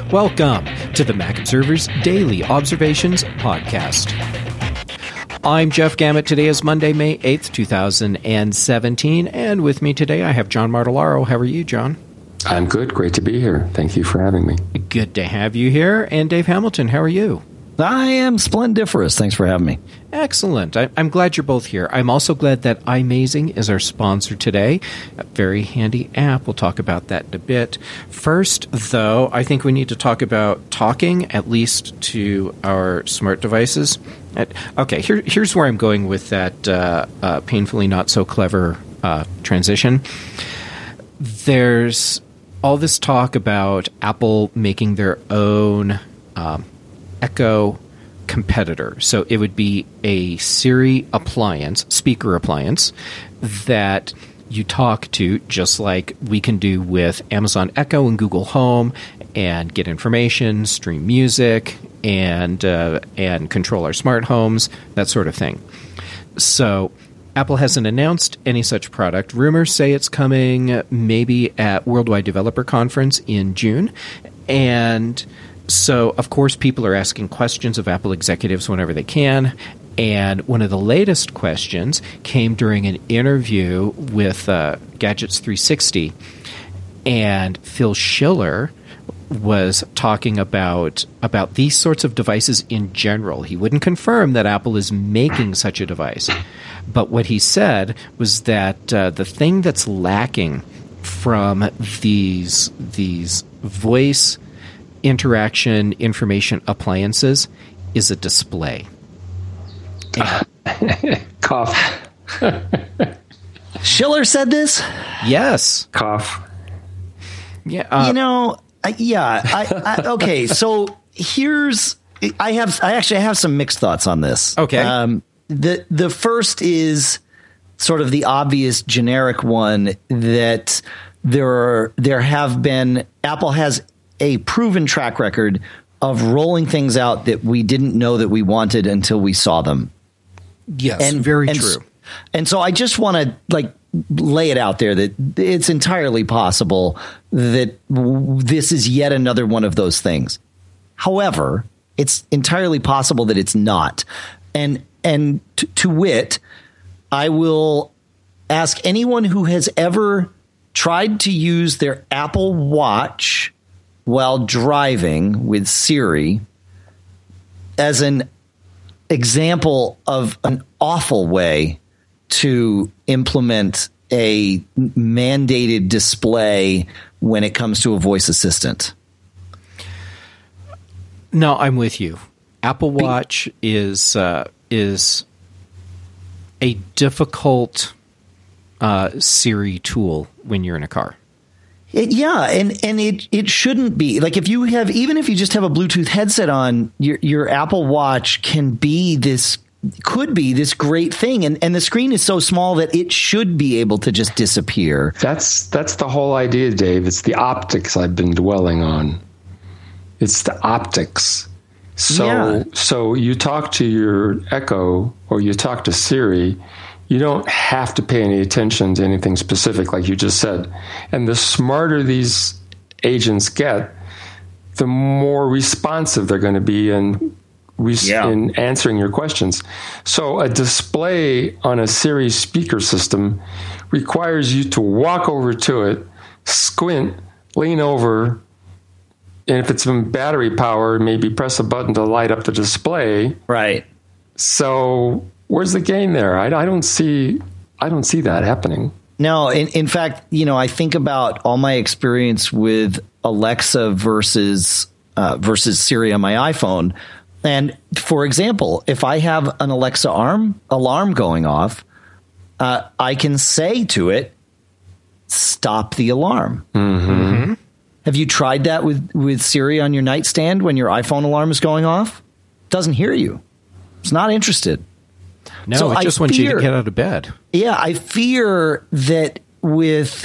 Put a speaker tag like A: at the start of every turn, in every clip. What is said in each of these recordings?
A: Welcome to the Mac Observer's Daily Observations Podcast. I'm Jeff Gamet. Today is Monday, May 8th, 2017, and with me today I have John Martellaro. How are you, John?
B: I'm good. Great to be here. Thank you for having me.
A: Good to have you here. And Dave Hamilton, how are you?
C: I am splendiferous. Thanks for having me.
A: Excellent. I'm glad you're both here. I'm also glad that iMazing is our sponsor today. A very handy app. We'll talk about that in a bit. First, though, I think we need to talk about talking, at least to our smart devices. Okay, here's where I'm going with that painfully not so clever transition. There's all this talk about Apple making their own Echo competitor. So it would be a Siri appliance, speaker appliance, that you talk to just like we can do with Amazon Echo and Google Home and get information, stream music, and control our smart homes, that sort of thing. So Apple hasn't announced any such product. Rumors say it's coming maybe at Worldwide Developer Conference in June. And so, of course, people are asking questions of Apple executives whenever they can. And one of the latest questions came during an interview with Gadgets 360. And Phil Schiller was talking about these sorts of devices in general. He wouldn't confirm that Apple is making such a device. But what he said was that the thing that's lacking from these voice interaction information appliances is a display.
B: Cough.
C: Schiller said this?
A: Yes.
B: Cough.
A: Yeah.
C: Okay. So I actually have some mixed thoughts on this.
A: Okay.
C: The first is sort of the obvious generic one that Apple has a proven track record of rolling things out that we didn't know that we wanted until we saw them.
A: Yes, very true.
C: And so I just want to lay it out there that it's entirely possible that this is yet another one of those things. However, it's entirely possible that it's not. And to wit, I will ask anyone who has ever tried to use their Apple Watch while driving with Siri as an example of an awful way to implement a mandated display when it comes to a voice assistant.
A: No, I'm with you. Apple Watch is a difficult Siri tool when you're in a car.
C: And it shouldn't be. Like even if you just have a Bluetooth headset on, your Apple Watch could be this great thing, and the screen is so small that it should be able to just disappear.
B: That's the whole idea, Dave. It's the optics I've been dwelling on. It's the optics. So you talk to your Echo or you talk to Siri, you don't have to pay any attention to anything specific, like you just said. And the smarter these agents get, the more responsive they're going to be in answering your questions. So a display on a Siri speaker system requires you to walk over to it, squint, lean over, and if it's in battery power, maybe press a button to light up the display.
C: Right.
B: So where's the gain there? I don't see that happening.
C: No, in fact, I think about all my experience with Alexa versus Siri on my iPhone. And for example, if I have an Alexa alarm going off, I can say to it, "Stop the alarm."
A: Mm-hmm.
C: Have you tried that with Siri on your nightstand when your iPhone alarm is going off? It doesn't hear you. It's not interested.
A: No, so it just wants you to get out of bed.
C: Yeah, I fear that with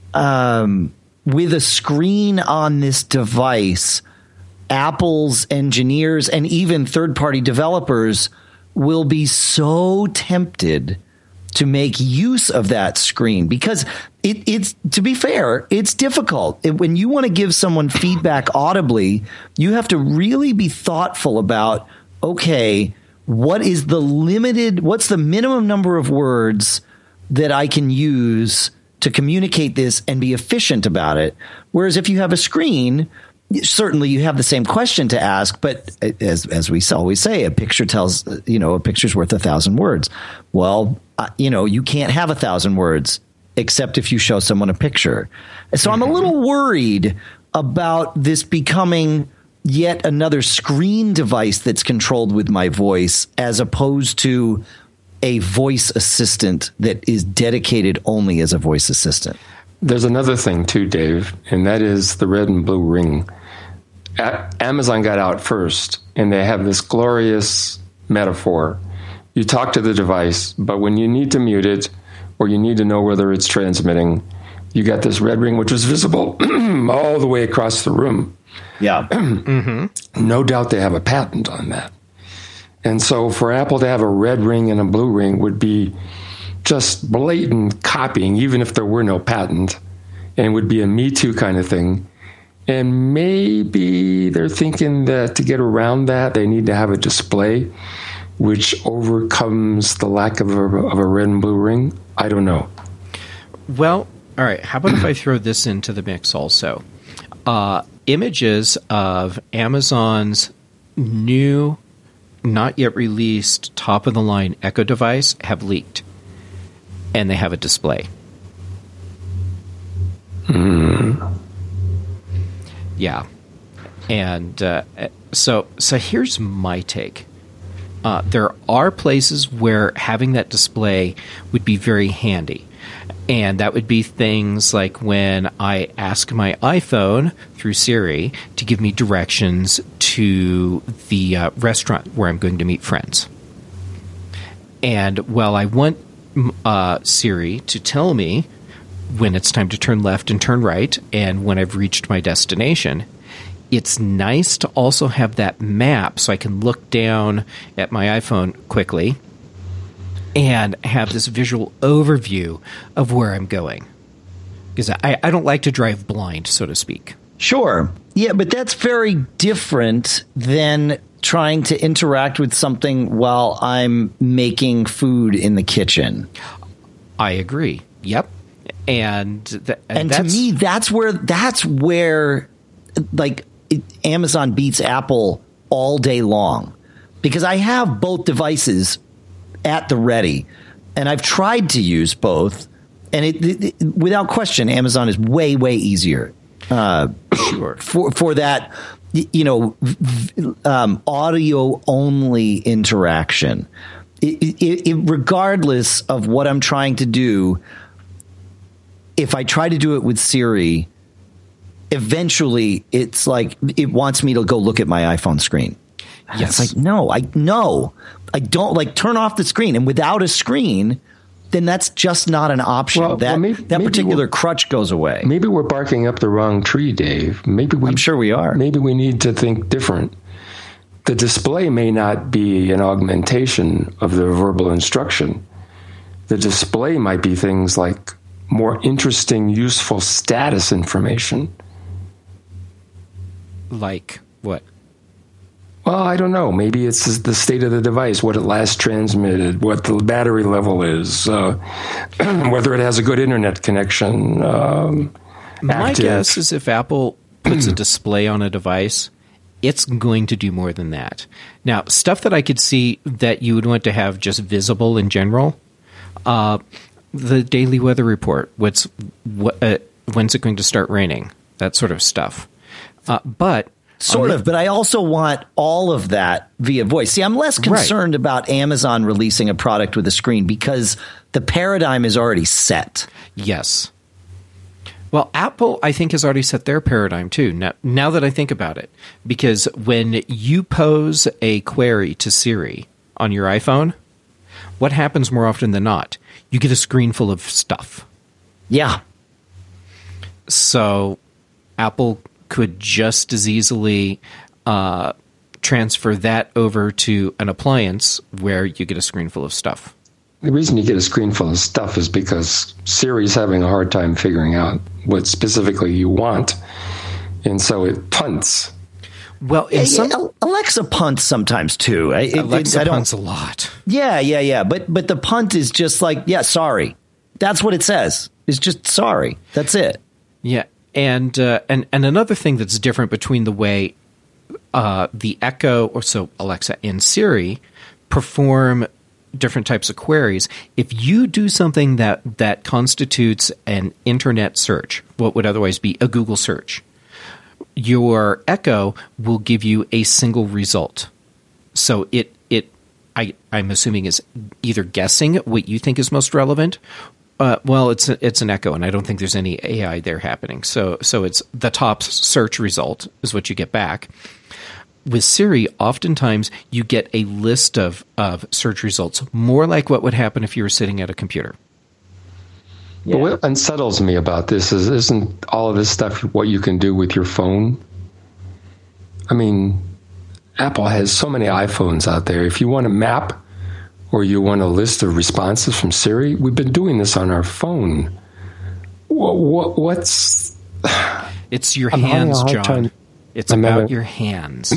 C: a screen on this device, Apple's engineers and even third-party developers will be so tempted to make use of that screen, because it's, to be fair, it's difficult. When you want to give someone feedback audibly, you have to really be thoughtful about, okay, what's the minimum number of words that I can use to communicate this and be efficient about it. Whereas if you have a screen, certainly you have the same question to ask, but as we always say, a picture's worth 1,000 words. Well, you can't have 1,000 words except if you show someone a picture. So I'm a little worried about this becoming yet another screen device that's controlled with my voice, as opposed to a voice assistant that is dedicated only as a voice assistant.
B: There's another thing too, Dave, and that is the red and blue ring. Amazon got out first, and they have this glorious metaphor. You talk to the device, but when you need to mute it or you need to know whether it's transmitting, you got this red ring, which is visible all the way across the room.
C: Yeah.
B: No doubt they have a patent on that. And so for Apple to have a red ring and a blue ring would be just blatant copying, even if there were no patent, and would be a Me Too kind of thing. And maybe they're thinking that to get around that, they need to have a display which overcomes the lack of a red and blue ring. I don't know.
A: Well, all right. How about if I throw this into the mix also? Images of Amazon's new, not yet released, top-of-the-line Echo device have leaked, and they have a display. Yeah. And so here's my take. There are places where having that display would be very handy. And that would be things like when I ask my iPhone through Siri to give me directions to the restaurant where I'm going to meet friends. And while I want Siri to tell me when it's time to turn left and turn right and when I've reached my destination, it's nice to also have that map so I can look down at my iPhone quickly and have this visual overview of where I'm going. Because I don't like to drive blind, so to speak.
C: Sure. Yeah, but that's very different than trying to interact with something while I'm making food in the kitchen.
A: I agree. Yep. And
C: to me, that's where like Amazon beats Apple all day long, because I have both devices at the ready, and I've tried to use both, and it without question, Amazon is way easier.
A: Sure.
C: For that, audio only interaction. Regardless of what I'm trying to do, if I try to do it with Siri, eventually it's like it wants me to go look at my iPhone screen.
A: Yes.
C: It's like, no, I don't, like, turn off the screen. And without a screen, then that's just not an option. Well, that particular crutch goes away.
B: Maybe we're barking up the wrong tree, Dave. I'm
C: sure we are.
B: Maybe we need to think different. The display may not be an augmentation of the verbal instruction. The display might be things like more interesting, useful status information.
A: Like what?
B: Well, I don't know. Maybe it's the state of the device, what it last transmitted, what the battery level is, whether it has a good internet connection.
A: My guess is if Apple puts a display on a device, it's going to do more than that. Now, stuff that I could see that you would want to have just visible in general, the daily weather report, when's it going to start raining, that sort of stuff. But
C: I also want all of that via voice. See, I'm less concerned about Amazon releasing a product with a screen because the paradigm is already set.
A: Yes. Well, Apple, I think, has already set their paradigm, too, now that I think about it. Because when you pose a query to Siri on your iPhone, what happens more often than not? You get a screen full of stuff.
C: Yeah.
A: So Apple could just as easily transfer that over to an appliance where you get a screen full of stuff.
B: The reason you get a screen full of stuff is because Siri's having a hard time figuring out what specifically you want, and so it punts.
C: Well, Alexa punts sometimes too.
A: Alexa punts a lot.
C: Yeah. But the punt is just like, yeah, sorry. That's what it says. It's just sorry. That's it.
A: Yeah, and another thing that's different between the way the Echo, or so Alexa and Siri, perform different types of queries. If you do something that constitutes an internet search, what would otherwise be a Google search, your Echo will give you a single result. So I'm assuming is either guessing what you think is most relevant. Well, it's an Echo, and I don't think there's any AI there happening. So it's the top search result is what you get back. With Siri, oftentimes you get a list of search results, more like what would happen if you were sitting at a computer.
B: Yeah. But what unsettles me about this isn't all of this stuff what you can do with your phone? I mean, Apple has so many iPhones out there. If you want a map or you want a list of responses from Siri, we've been doing this on our phone. What's...
A: It's your hands, John. It's about your hands.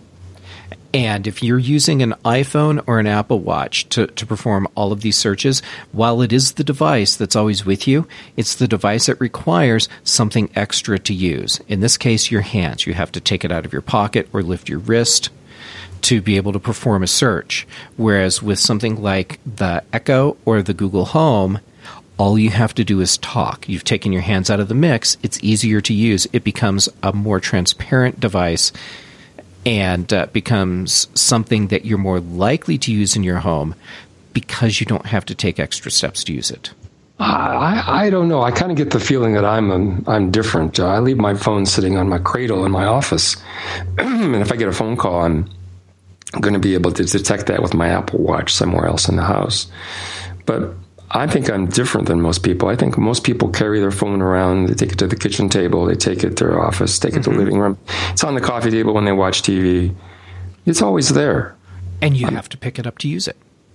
A: And if you're using an iPhone or an Apple Watch to perform all of these searches, while it is the device that's always with you, it's the device that requires something extra to use. In this case, your hands. You have to take it out of your pocket or lift your wrist to be able to perform a search. Whereas with something like the Echo or the Google Home, all you have to do is talk. You've taken your hands out of the mix. It's easier to use. It becomes a more transparent device and becomes something that you're more likely to use in your home because you don't have to take extra steps to use it.
B: I don't know. I kind of get the feeling that I'm different. I leave my phone sitting on my cradle in my office, and if I get a phone call, I'm going to be able to detect that with my Apple Watch somewhere else in the house. But I think I'm different than most people. I think most people carry their phone around. They take it to the kitchen table. They take it to their office. Take it to the living room. It's on the coffee table when they watch TV. It's always there.
A: And you have to pick it up to use it.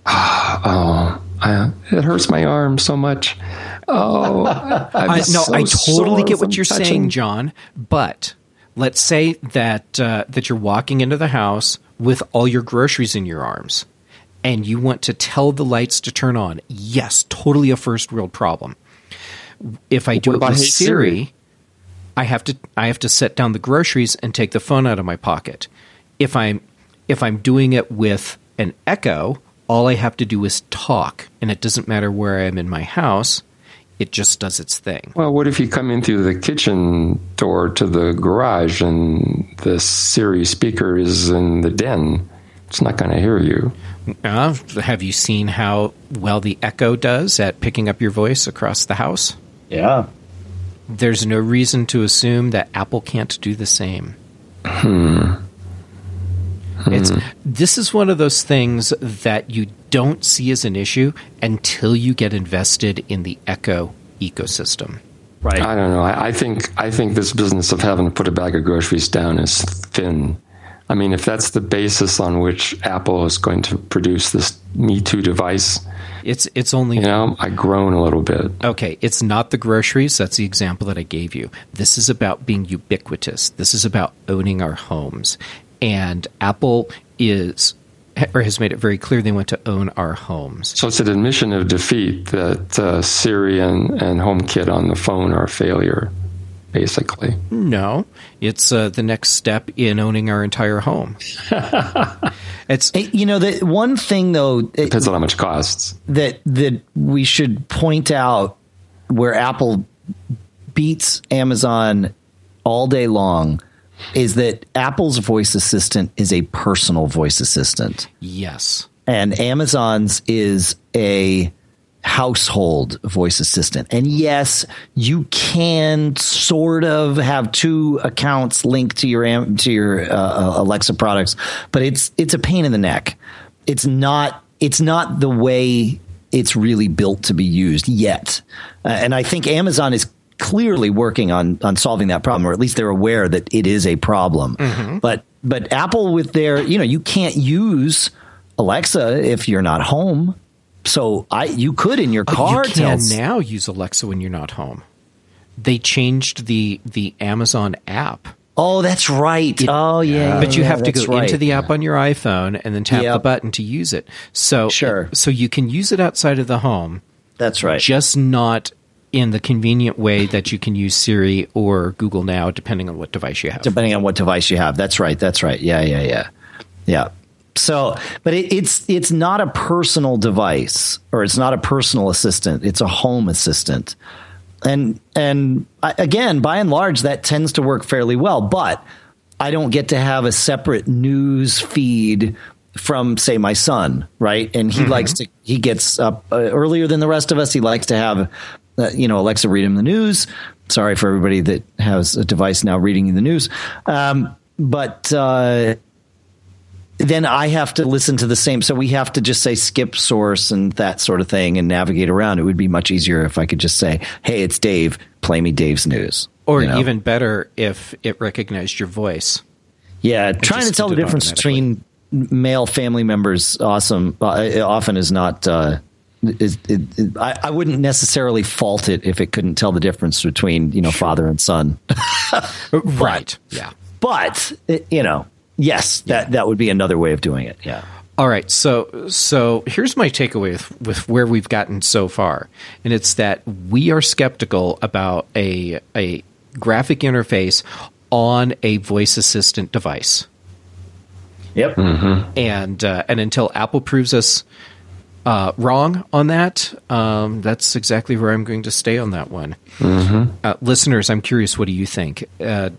B: It hurts my arm so much.
A: I totally get what you're saying, John. But let's say that you're walking into the house with all your groceries in your arms, and you want to tell the lights to turn on. Yes, totally a first world problem. If I do it with Siri, I have to set down the groceries and take the phone out of my pocket. If I'm doing it with an Echo, all I have to do is talk, and it doesn't matter where I am in my house. It just does its thing.
B: Well, what if you come in through the kitchen door to the garage and the Siri speaker is in the den? It's not going to hear you.
A: Have you seen how well the Echo does at picking up your voice across the house?
C: Yeah.
A: There's no reason to assume that Apple can't do the same. This is one of those things that you don't see as an issue until you get invested in the Echo ecosystem.
C: Right.
B: I don't know. I think this business of having to put a bag of groceries down is thin. I mean, if that's the basis on which Apple is going to produce this Me Too device,
A: it's only...
B: I groan a little bit.
A: Okay, it's not the groceries. That's the example that I gave you. This is about being ubiquitous. This is about owning our homes. And Apple has made it very clear they want to own our homes.
B: So it's an admission of defeat that Siri and HomeKit on the phone are a failure, basically.
A: No, it's the next step in owning our entire home. It's
C: the one thing though
B: depends on how much it costs.
C: That we should point out where Apple beats Amazon all day long is that Apple's voice assistant is a personal voice assistant.
A: Yes.
C: And Amazon's is a household voice assistant. And yes, you can sort of have two accounts linked to your Alexa products, but it's a pain in the neck. It's not the way it's really built to be used yet. And I think Amazon is clearly working on solving that problem, or at least they're aware that it is a problem. Mm-hmm. But Apple with their, you can't use Alexa if you're not home. So you could in your car.
A: You can now use Alexa when you're not home. They changed the Amazon app.
C: Oh, that's right.
A: But you have to go into the app on your iPhone and then tap the button to use it. So So you can use it outside of the home.
C: That's right.
A: Just not in the convenient way that you can use Siri or Google Now, depending on what device you have.
C: That's right. Yeah. So, but it's not a personal device, or it's not a personal assistant. It's a home assistant. And again, by and large, that tends to work fairly well. But I don't get to have a separate news feed from, say, my son, right? And he gets up earlier than the rest of us. He likes to have, Alexa read him the news. Sorry for everybody that has a device now reading the news. But then I have to listen to the same. So we have to just say skip source and that sort of thing and navigate around. It would be much easier if I could just say, hey, it's Dave. Play me Dave's news.
A: Or even better if it recognized your voice.
C: Yeah, trying to tell the difference between male family members often is not I wouldn't necessarily fault it if it couldn't tell the difference between, father and son.
A: Right. Yeah.
C: But, yes, that would be another way of doing it. Yeah.
A: All right. So here's my takeaway with where we've gotten so far. And it's that we are skeptical about a graphic interface on a voice assistant device.
C: Yep.
A: Mm-hmm. And until Apple proves us wrong on that, that's exactly where I'm going to stay on that one. Mm-hmm. Listeners, I'm curious, what do you think?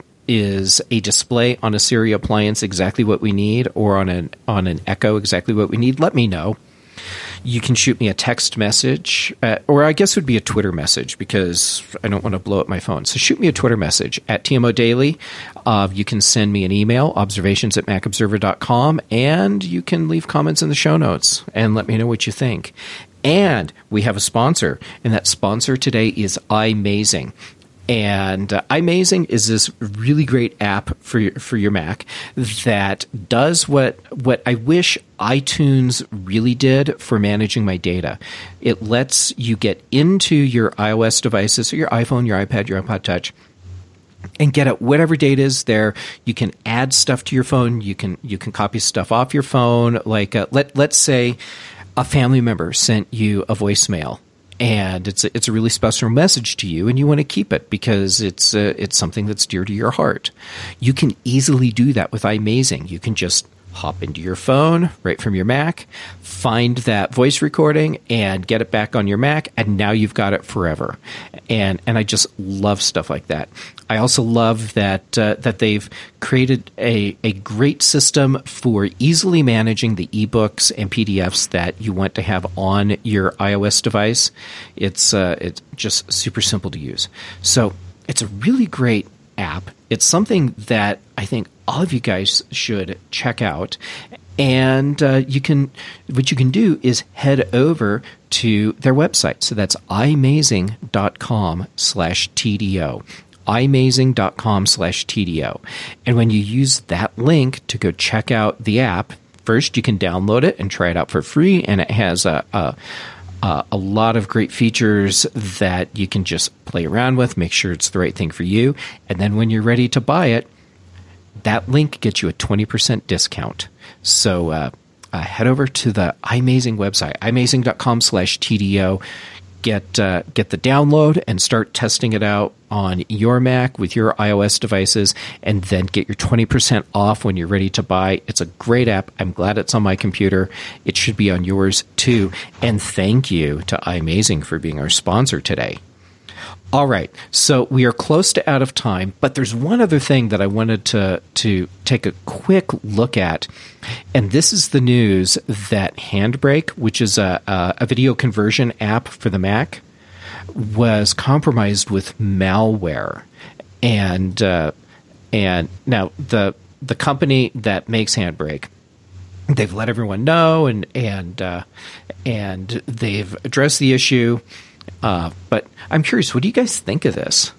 A: Is a display on a Siri appliance exactly what we need, or on an Echo exactly what we need? Let me know. You can shoot me a text message, or I guess it would be a Twitter message, because I don't want to blow up my phone. So shoot me a Twitter message at TMO Daily. You can send me an email, observations@macobserver.com, and you can leave comments in the show notes and let me know what you think. And we have a sponsor, and that sponsor today is iMazing. And iMazing is this really great app for your Mac that does what I wish iTunes really did for managing my data. It lets you get into your iOS devices, or your iPhone, your iPad, your iPod Touch, and get at whatever data is there. You can add stuff to your phone. You can copy stuff off your phone. Like let's say a family member sent you a voicemail, and it's a really special message to you, and you want to keep it because it's something that's dear to your heart. You can easily do that with iMazing. You can just hop into your phone right from your Mac, find that voice recording, and get it back on your Mac, and now you've got it forever. And I just love stuff like that. I also love that they've created a great system for easily managing the ebooks and PDFs that you want to have on your iOS device. It's just super simple to use. So it's a really great app. It's something that I think all of you guys should check out. And what you can do is head over to their website. So that's imazing.com/TDO. imazing.com/TDO. And when you use that link to go check out the app, first you can download it and try it out for free. And it has a lot of great features that you can just play around with, make sure it's the right thing for you. And then when you're ready to buy it, that link gets you a 20% discount. So head over to the iMazing website, imazing.com/TDO. Get the download and start testing it out on your Mac with your iOS devices, and then get your 20% off when you're ready to buy. It's a great app. I'm glad it's on my computer. It should be on yours too. And thank you to iMazing for being our sponsor today. All right, so we are close to out of time, but there's one other thing that I wanted to take a quick look at, and this is the news that Handbrake, which is a video conversion app for the Mac, was compromised with malware, and now the company that makes Handbrake, they've let everyone know, and they've addressed the issue. But I'm curious, what do you guys think of this?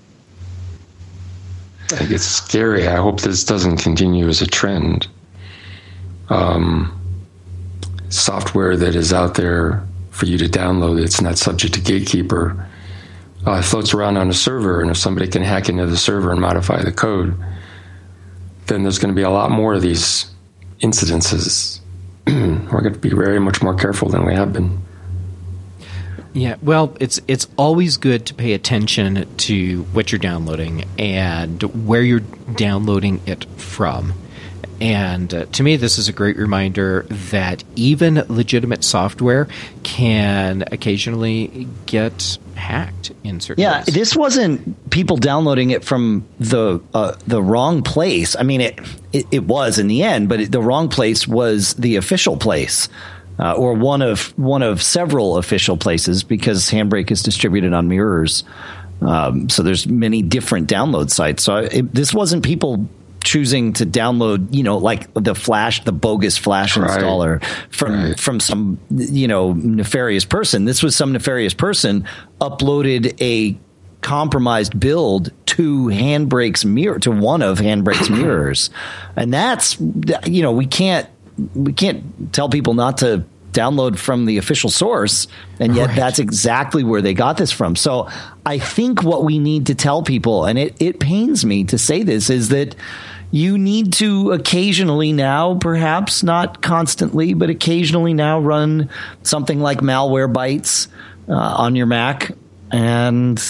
B: I think it's scary. I hope this doesn't continue as a trend. Software that is out there for you to download. It's not subject to gatekeeper. It floats around on a server, and if somebody can hack into the server and modify the code, then there's going to be a lot more of these incidences. We're going to be very much more careful than we have been.
A: Yeah, well, it's always good to pay attention to what you're downloading and where you're downloading it from. And to me, this is a great reminder that even legitimate software can occasionally get hacked in certain ways.
C: Yeah, this wasn't people downloading it from the wrong place. I mean, it was in the end, but the wrong place was the official place. Or one of several official places, because Handbrake is distributed on mirrors. So there's many different download sites. So this wasn't people choosing to download, like the bogus Flash installer from some, nefarious person. This was some nefarious person uploaded a compromised build to Handbrake's mirror, to one of Handbrake's mirrors. And that's, we can't tell people not to download from the official source, and yet that's exactly where they got this from. So I think what we need to tell people, and it pains me to say this, is that you need to occasionally now, perhaps not constantly, but occasionally now run something like Malwarebytes on your Mac. And,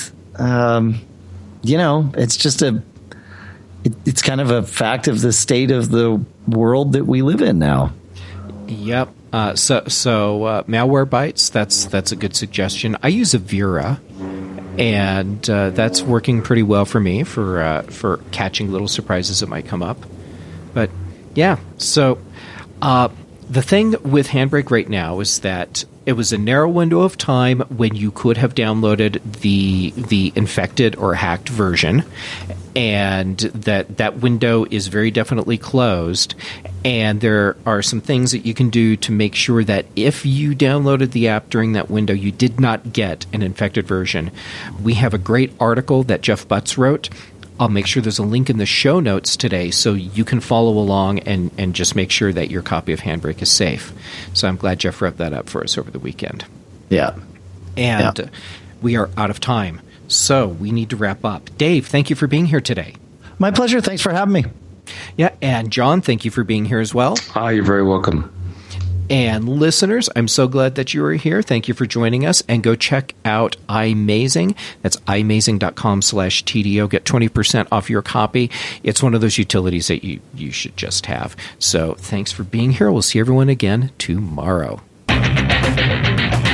C: it's just it's kind of a fact of the state of the world that we live in now.
A: Yep. So Malwarebytes, that's a good suggestion. I use Avira, and that's working pretty well for me for catching little surprises that might come up. But yeah, so the thing with Handbrake right now is that it was a narrow window of time when you could have downloaded the infected or hacked version, and that window is very definitely closed. And there are some things that you can do to make sure that if you downloaded the app during that window, you did not get an infected version. We have a great article that Jeff Butts wrote. I'll make sure there's a link in the show notes today so you can follow along and just make sure that your copy of Handbrake is safe. So I'm glad Jeff wrote that up for us over the weekend.
C: Yeah.
A: And we are out of time, so we need to wrap up. Dave, thank you for being here today.
C: My pleasure. Thanks for having me.
A: Yeah, and John, thank you for being here as well.
B: You're very welcome.
A: And listeners, I'm so glad that you are here. Thank you for joining us. And go check out iMazing. That's imazing.com/TDO. Get 20% off your copy. It's one of those utilities that you should just have. So thanks for being here. We'll see everyone again tomorrow.